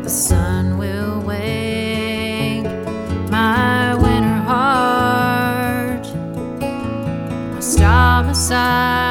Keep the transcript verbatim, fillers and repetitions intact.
the sun will wake my winter heart. I'll stop beside